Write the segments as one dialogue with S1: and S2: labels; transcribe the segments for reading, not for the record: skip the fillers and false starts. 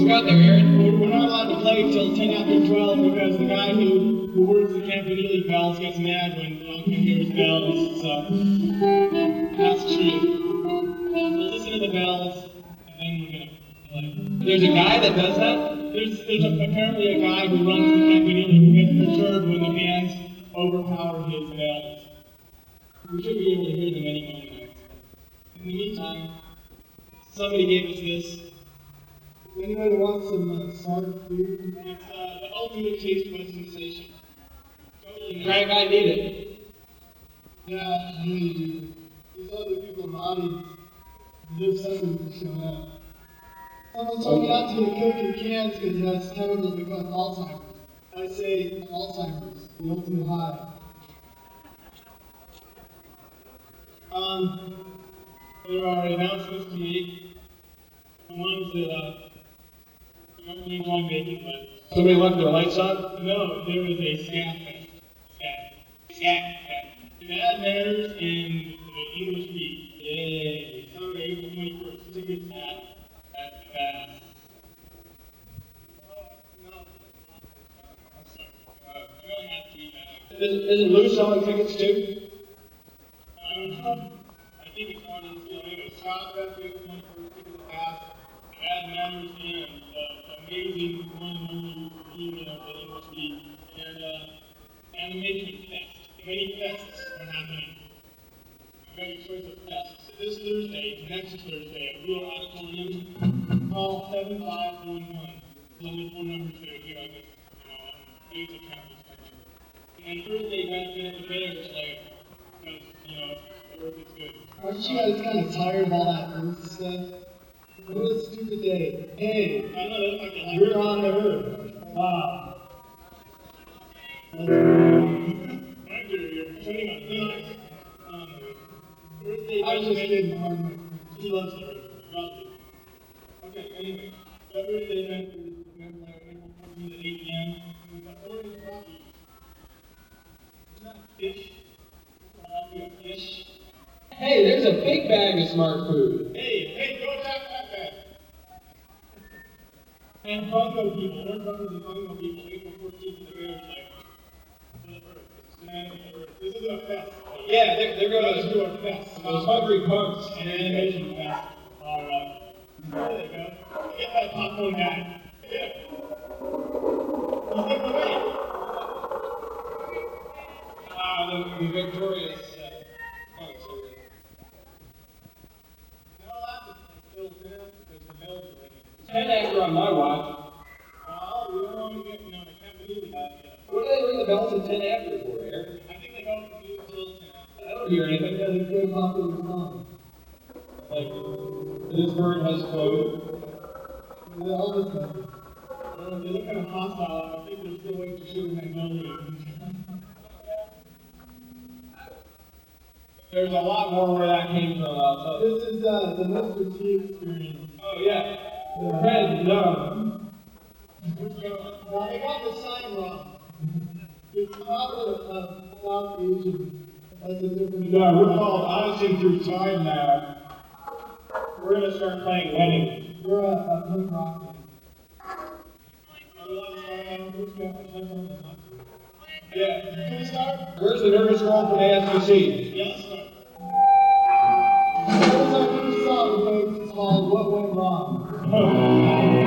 S1: got there, Aaron?
S2: We're not allowed to play till 10 after 12 because the guy who works the Campanile bells gets mad when Camp hears bells. So that's true. So listen to the bells, and then we're gonna play.
S1: There's a guy that does that?
S2: There's apparently a guy who runs the Campanile who gets perturbed when the bands overpower his bells. We should be able to hear them any moment. In the meantime, somebody gave us this. Anybody want some smart food? It's the ultimate taste bud sensation. Totally.
S1: Frank, I need it.
S2: Yeah, I really do. These other people in the audience deserve something for showing up. Someone told me not to cook in cans because that's chemicals that cause Alzheimer's. I say Alzheimer's, the ultimate high. There are announcements to make. The ones that we don't really want making, but
S1: Somebody left their lights on?
S2: no, there was a scat fest. Scat fest. Bad manners in the English Beat. Yay! Sunday, April 21st. Tickets at Fast. No. I'm sorry. I really have to eat that.
S1: Isn't Lou selling tickets too?
S2: I don't know. I think it's on the deal. Anyway, Scott Fest, April 21st. Tickets at Fast. Bad manners in amazing one and only reunion of the English Beat. And Animation Fest. Many fests are happening. You got your choice of fests. This Thursday, next Thursday, at Real Auditorium, call 7511. There's only 4 numbers there here, I guess, days of campus country. And Thursday, benefit the Bears Slayer, because, the work is good. Aren't you guys kind of tired of all that Earth stuff? What a stupid day. Hey, I know that's like we're on the Earth. Wow. You're turning on things. I was just kidding. He loves the Earth. Okay, anyway. That Thursday event is April 14th at 8 p.m. We've got Orange Rocky. Isn't that fish? Fish.
S1: Hey, there's a big bag of smart food.
S2: Hey, go attack that bag. And Bongo people, we're brothers and Bongo people, April 14th, the Bears like, this is a fest.
S1: Yeah, they're going
S2: Let's
S1: to
S2: do our fest.
S1: those hungry punks.
S2: And animation fest. Alright. There they go. Get that popcorn guy. Get him. He's getting away.
S1: The victorious punks.
S2: Now that's still 10 because the bells are ringing.
S1: 10 after on my watch.
S2: Well, we don't want to get, I can't believe that yet.
S1: What do they ring the bells at 10 after for, Aaron?
S2: I think they go from 2 till 10.
S1: I don't hear anything.
S2: Yeah, they play popular song.
S1: Like, this bird has flown.
S2: Yeah, all the time. They look kind of hostile. I think they're still waiting to shoot a Magnolia.
S1: There's a lot more where that came from. I'll tell you.
S2: This is the Mr. T experience.
S1: Oh, yeah. Red, no.
S2: Now, they got the sign wrong. It's probably a South Asian. That's a different.
S3: No, we're called Odyssey Through Time now. We're going to start playing weddings.
S2: We're a punk rock band. Yeah. Can we start?
S1: Where's the nervous girl from ASUC?
S2: Yeah, let's start. Here's our new song, folks. It's called What Went Wrong.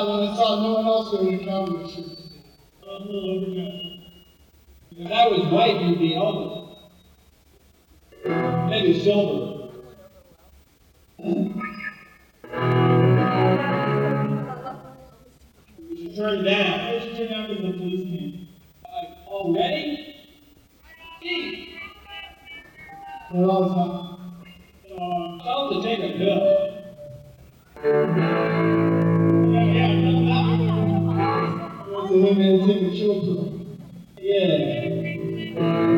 S4: out when I saw no one else wearing a cowboy shirt.
S2: I'm a little overjoyed.
S1: If I was white, you'd be honest. Maybe silver.
S2: We should turn down. We should turn down because the police came.
S1: Already? Gee,
S4: They're all the time.
S1: tell them to take a pill.
S2: Yeah, no, that
S4: It's a him take a chill pill.
S1: Yeah.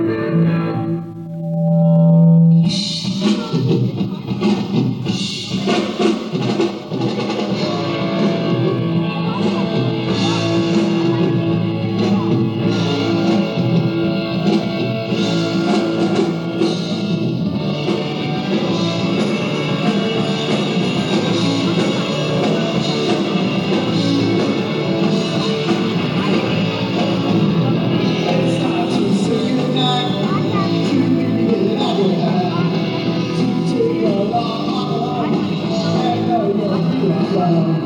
S4: It's time to say goodnight to the other half. To take a long walk and know you're feeling down.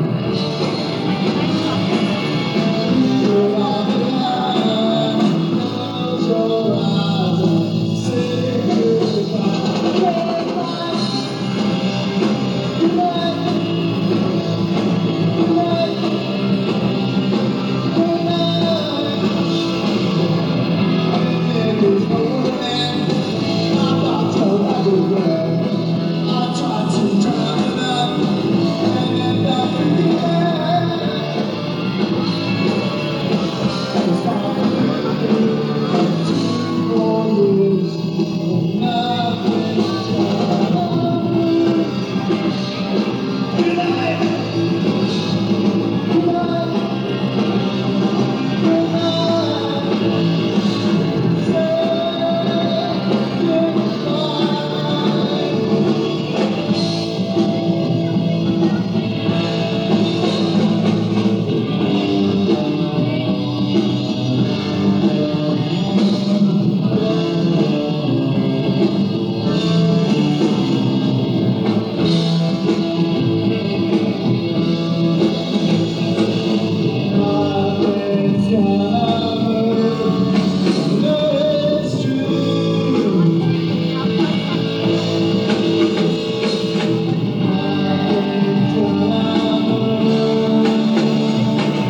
S4: You're on the line, close your eyes and say goodbye. Goodbye. Goodnight. Goodnight. Goodnight. There's no man. I'm not told everywhere. I tried to drown it out and end up in the air. It's time to live 2 more years of nothing's gonna. Good night. Good night. Good night. Say goodbye. Nothing's gonna move. No, it's true. Nothing's gonna move.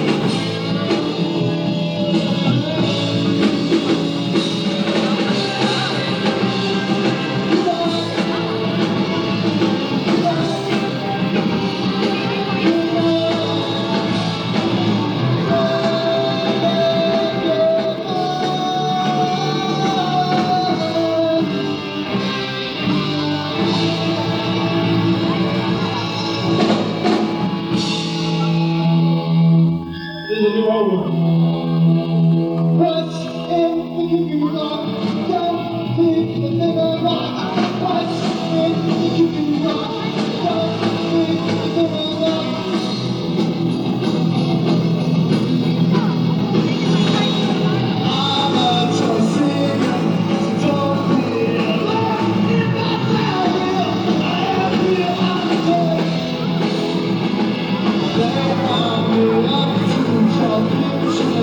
S1: This is a new album.
S4: What's in the cookie rock? Don't think the thing rock. What's in the cookie rock? Don't think the thing rock. I'm a choice singer, so don't be alone. If I tell you I am real, I'm good. They round me up to your future.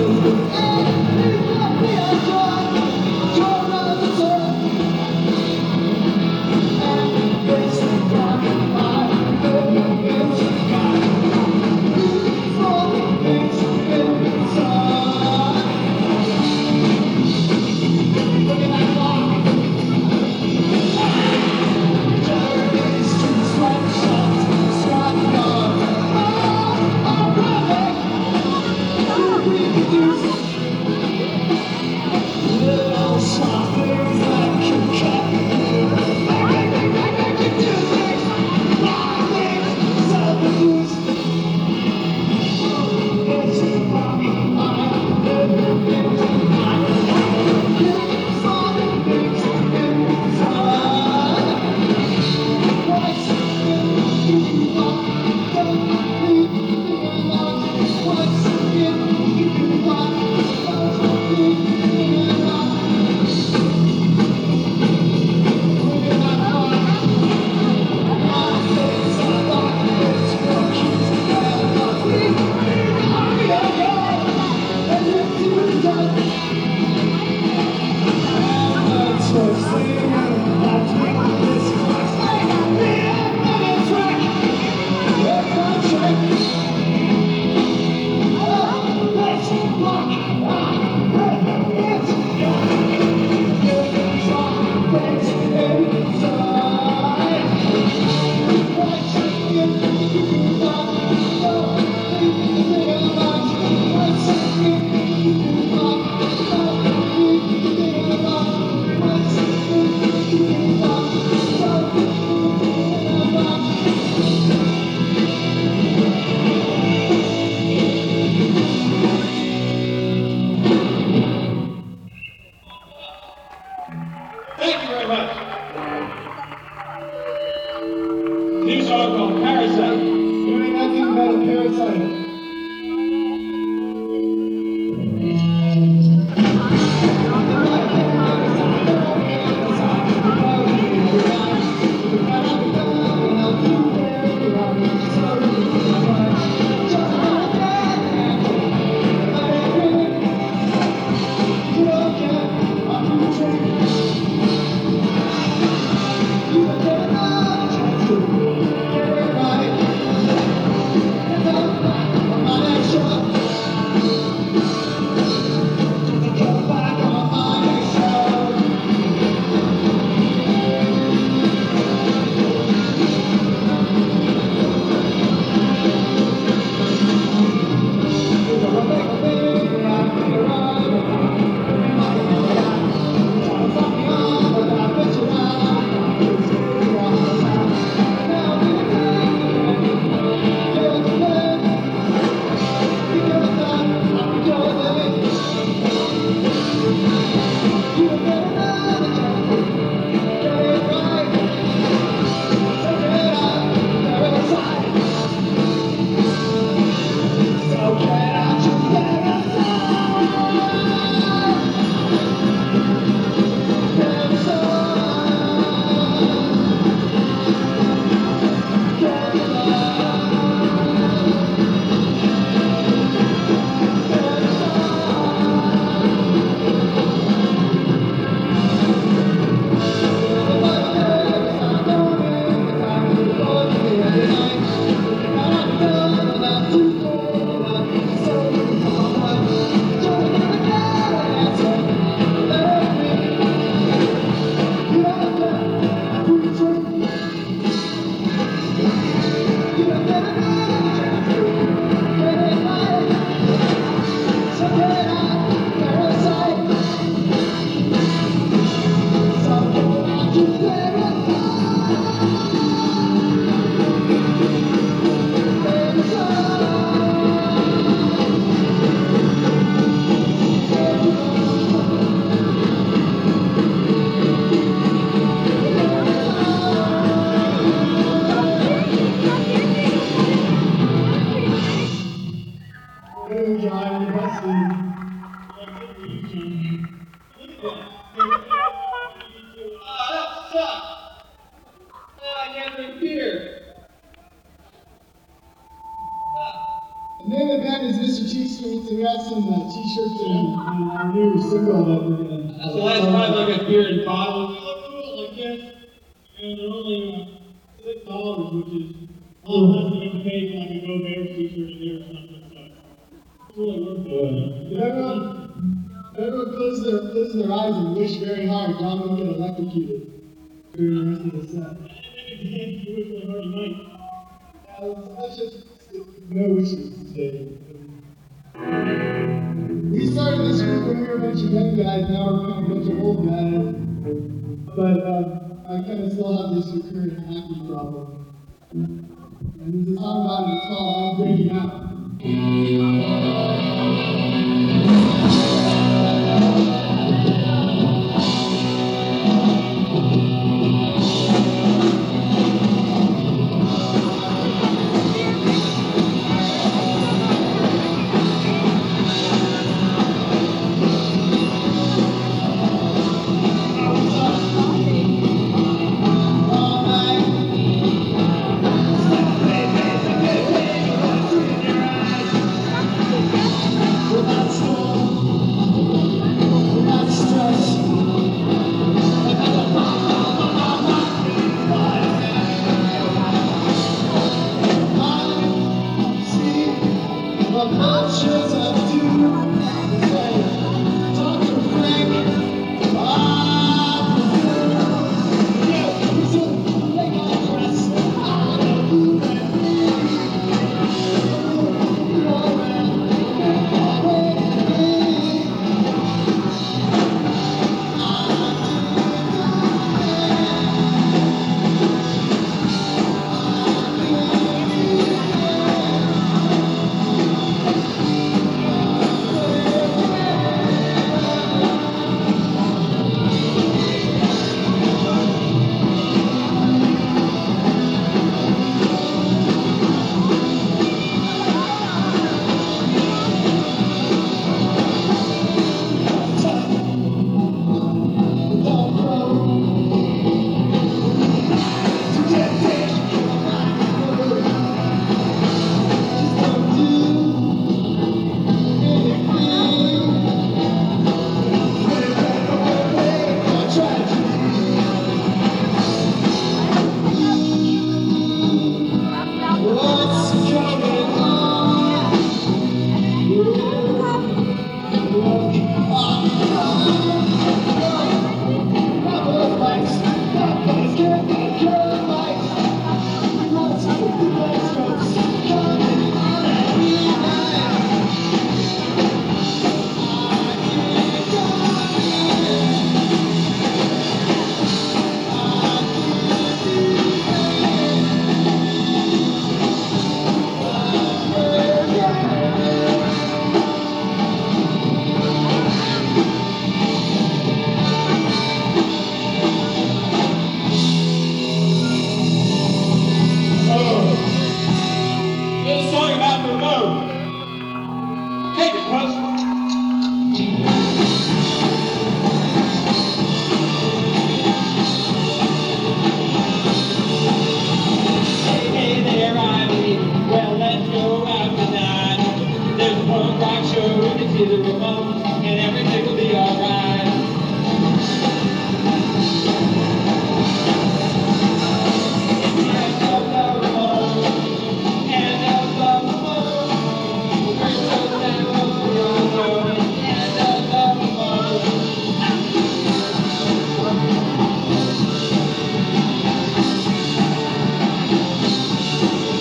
S4: Good job, Wesley.
S1: That sucks. I can't drink beer.
S4: The name of the band is Mr. Cheap Sweets, and we have some t-shirts and our new single that we're gonna.
S1: That's the last time I got beer in bottles.
S2: They look cool like this, and they're only $6, which is a lot less than you can pay for like a Go Bears t-shirt a year or something. So it's really worth it.
S4: If everyone closes their eyes and wish very hard, John will get electrocuted during the rest of the set.
S2: You wish really hard you might.
S4: Let's just no wishes today. We started this group when we were a bunch of young guys, now we're kind of a bunch of old guys. But I kind of still have this recurrent acne problem. And there's a song about it, it's called I'm Breaking Out.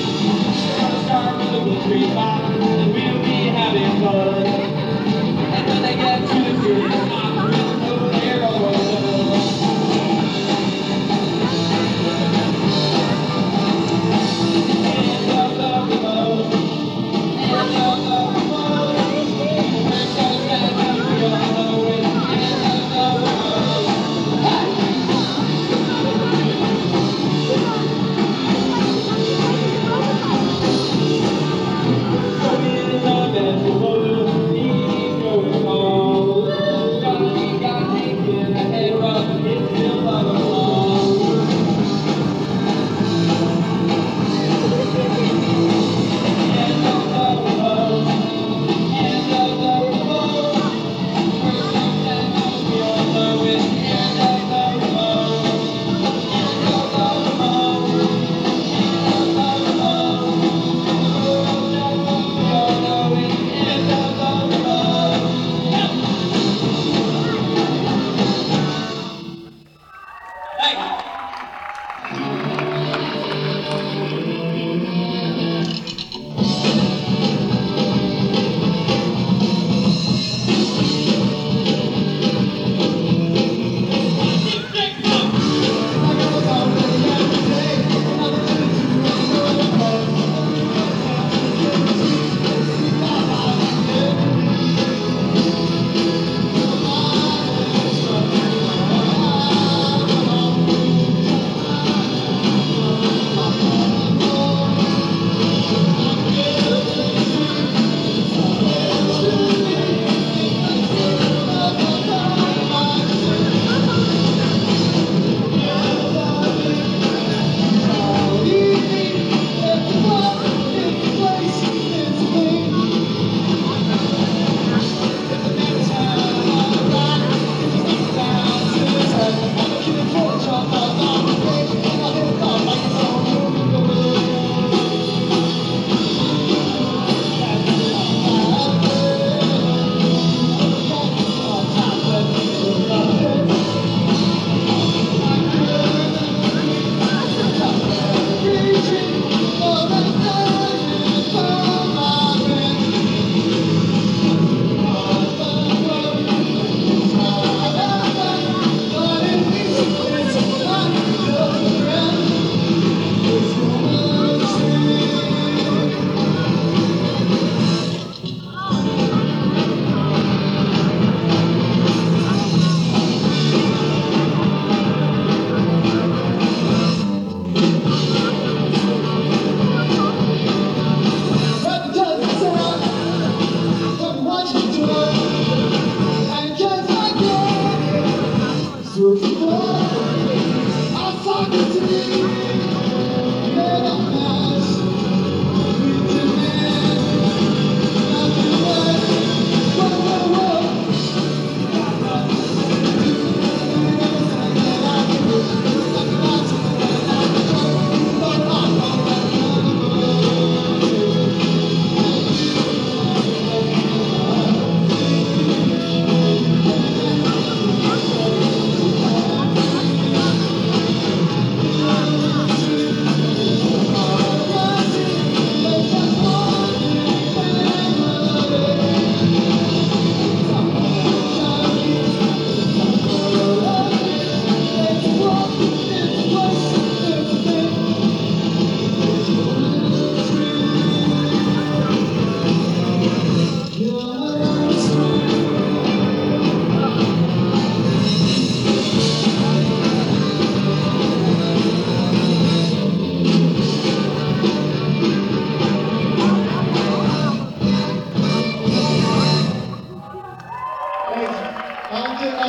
S1: Start with a good 3-5, and we'll be having fun.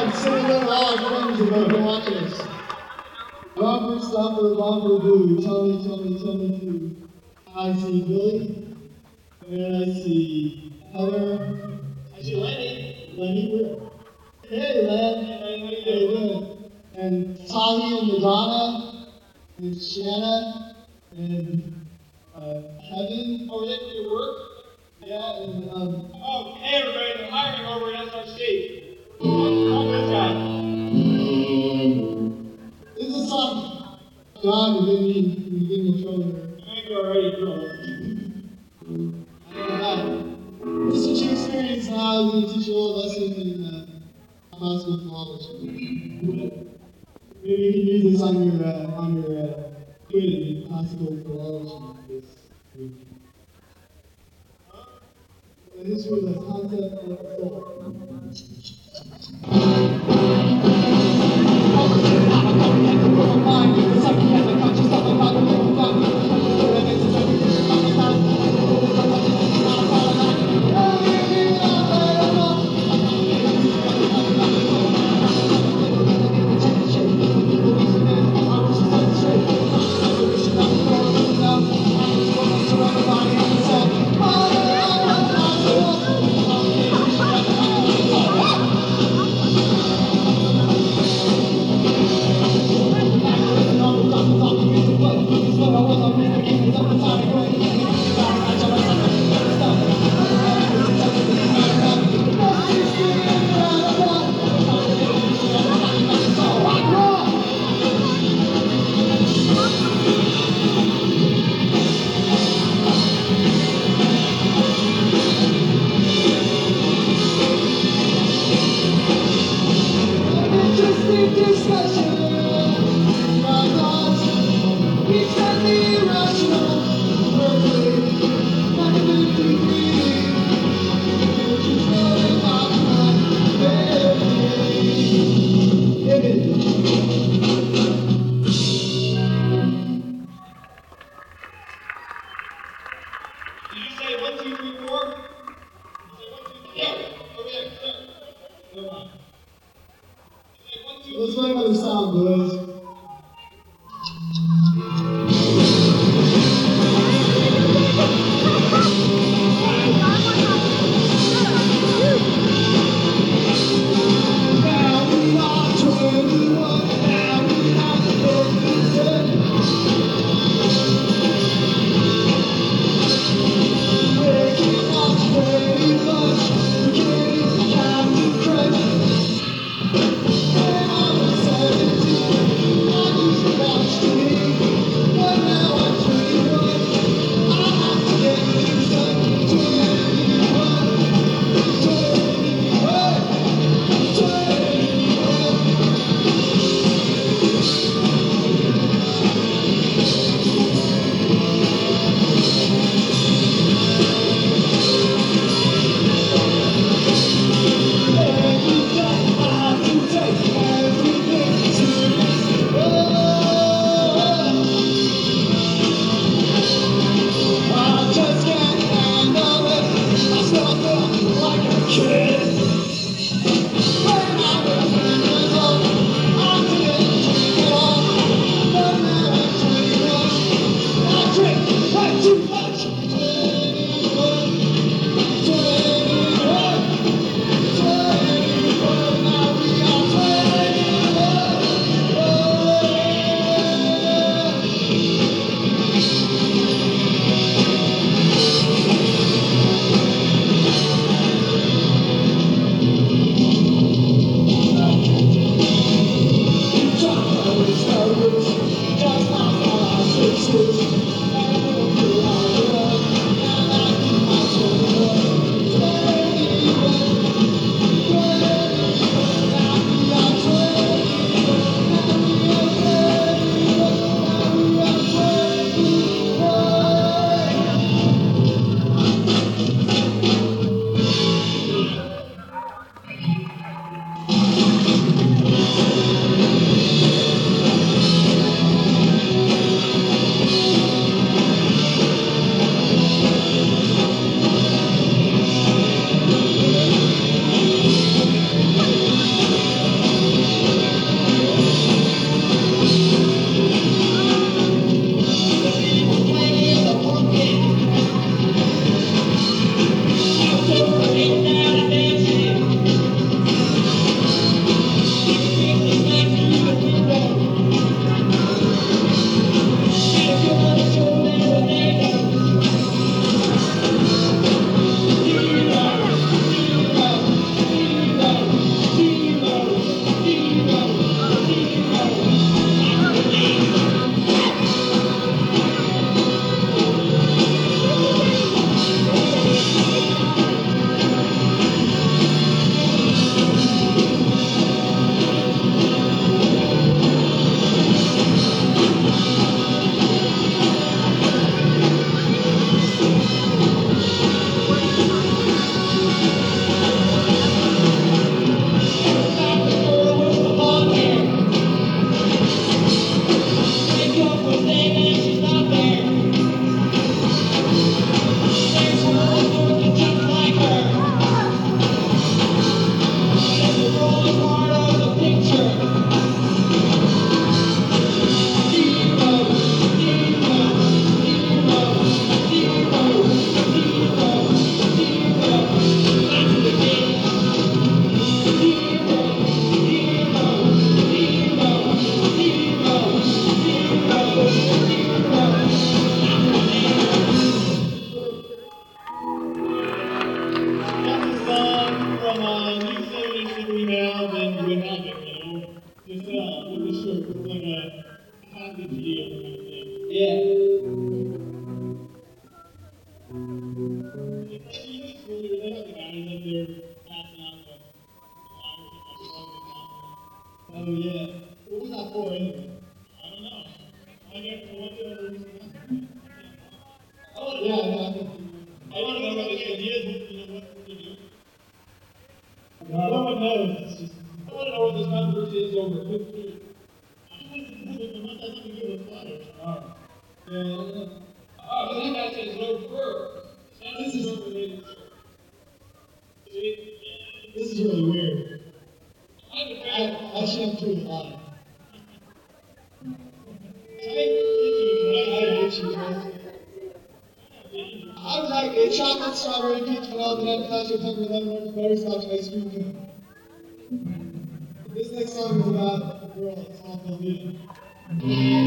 S4: on, say hello to all our friends who are watching us. Robert, Stopper, Robert, Blue, tell me too. I see Billy, and I see Heather,
S2: I see Lenny.
S4: Lenny, where? Hey, Len. How you doing? And Tahi and Madonna, and Shanna, and Kevin.
S2: Oh, is that your work?
S4: Yeah, and
S2: Oh, hey everybody, they're hiring over at SRC. I'm this guy.
S4: this is a song. John, you give me a trouble.
S2: I think you're already drunk.
S4: This is what you experience now. I'm going to teach you all a lesson in classical philology. Maybe you can use this on your quiz in classical philology this week. The history of the concept of the soul.
S2: Did you say 1, 2, 3, 4? You say 1, 2, 3, yeah. Over there, sir. Never mind. You say 1, 2,
S4: Let's learn another sound, boys. Now we are 21, now we have 37. Waking up very much, beginning to count to crush. When I was 17.
S2: That's a song from New 76 Rebounds and Good Habit, you know? Just with the shirt, it's like a positive video kind of thing.
S1: Yeah.
S2: You just really, they have the guys up there passing out the flyers and like plugging out.
S1: Oh, yeah. What was that for anyway?
S2: I don't know. I guess I want to know something.
S1: Yeah, I think.
S2: I want to know what the idea is, you know, what to do.
S1: No one knows. It's just, I want to know what this controversy is over 15.
S2: I want to know what that has to do with flyers.
S1: Yeah. Oh, but that guy says no fur. This is unrelated.
S2: See?
S1: This is really weird.
S2: I have a fan.
S1: I should have tweeted about it. I would like a chocolate, strawberry, peach, vanilla, banana, pistachio, pepper, lemon, orange, butterscotch, ice cream cone. This next song is about a girl. It's called Velveeta.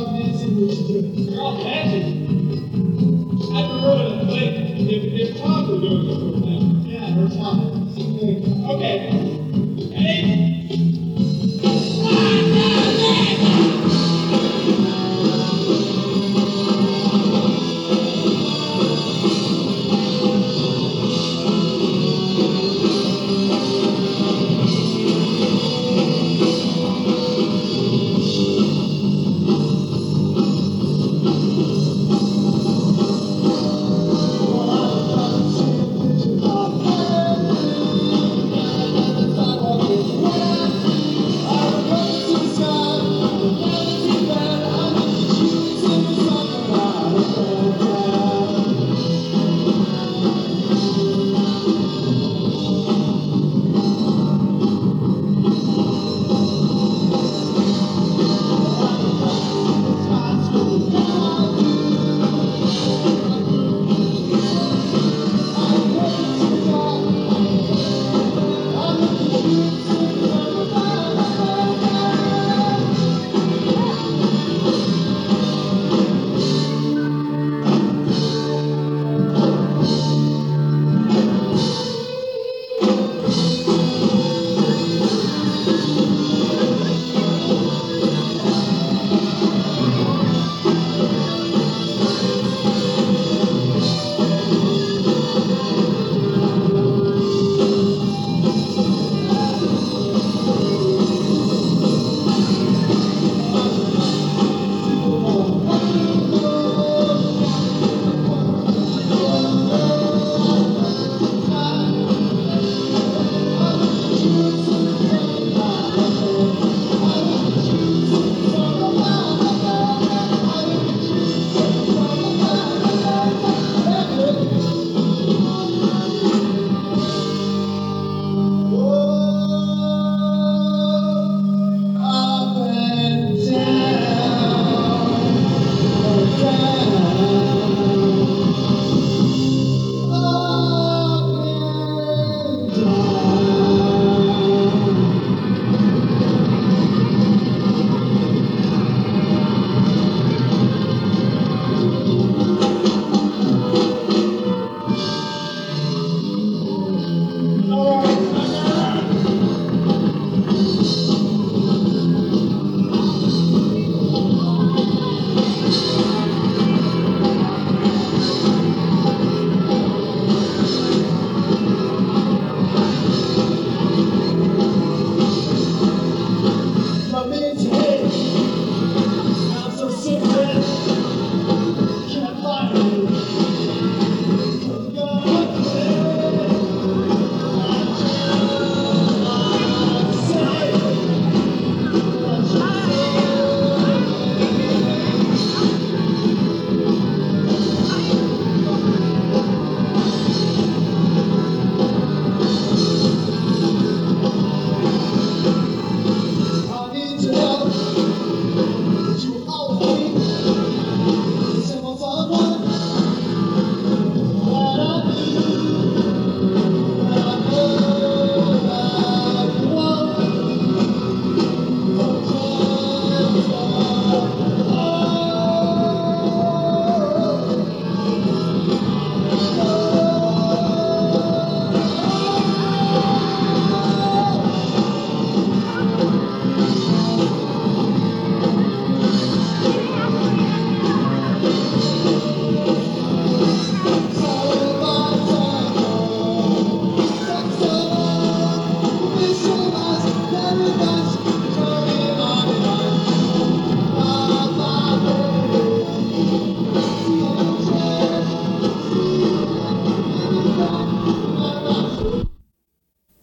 S1: They're all catchy. I prefer to play if Tom Thank you.